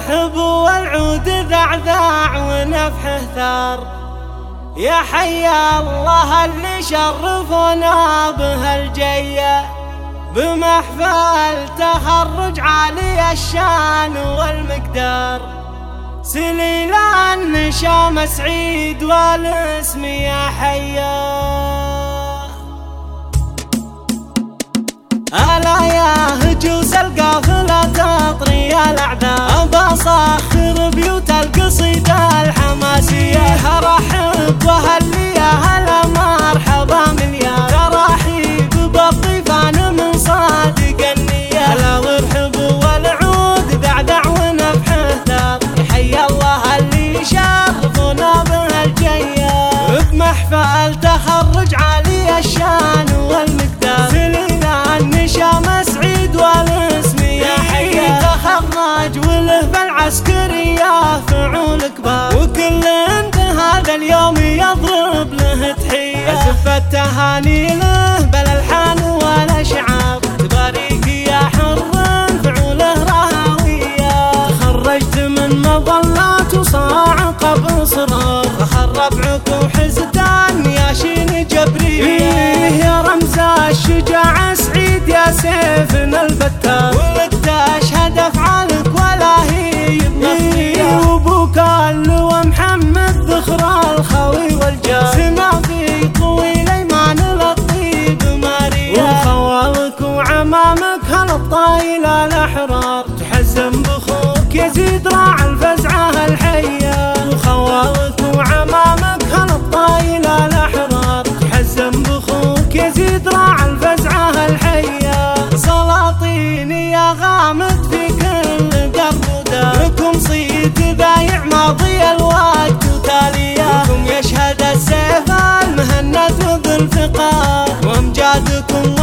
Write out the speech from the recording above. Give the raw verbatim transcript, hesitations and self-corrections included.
الرحب والعود ذعذاع ونفحه ثار. يا حيا الله اللي شرفونا بهالجية بمحفل تخرج عالي الشان والمقدار. سليل النشام سعيد والاسم يا حيا. ألا يا هجوس القافلة تطري الأعداء بصخر بيوت القصيدة الحماسية. هرحب وهلي يا هلا مرحبا مليار. ترحيب بالضيفان من صادق النية. هلا وارحب والعود ذعذع ونفحه ثار. يحيى الله اللي شرفونا بهالجية بمحفل تخرج عالي الشان والمقدار. النشام سعيد والاسم يا حيا. تخرج وله بالعسكرية فعول كبار. وكل انت هذا اليوم يضرب له تحية. أزف التهاني له بالالحان والاشعار. تباريك يا حر فعوله رهاوية. تخرجت من مظلات وصاعقة بصرار. فخر ربعك وحزتان يا شين جبرية. يا رمز الشجاعة سعيد يا سيفنا البتار. ولك تشهد افعالك ولا هي بنفسية. وابوك اللواء محمد ذخر الخوي والجار. سما في طويل ايمان للطيب ماريا. وخوالك وعمامك هالطايلة الاحرار. تحزم بخوك يزيد راع الفزعة الحية. وخوالك وعمامك هالطايلة الاحرار. تحزم بخوك يزيد راع الفزعة الحية. سلاطين يا غامض في كل درب ودار. لكم صيد بايع ماضي الوقت وتالية. لكم يشهد السيف المهند وذو الفقار. وامجادكم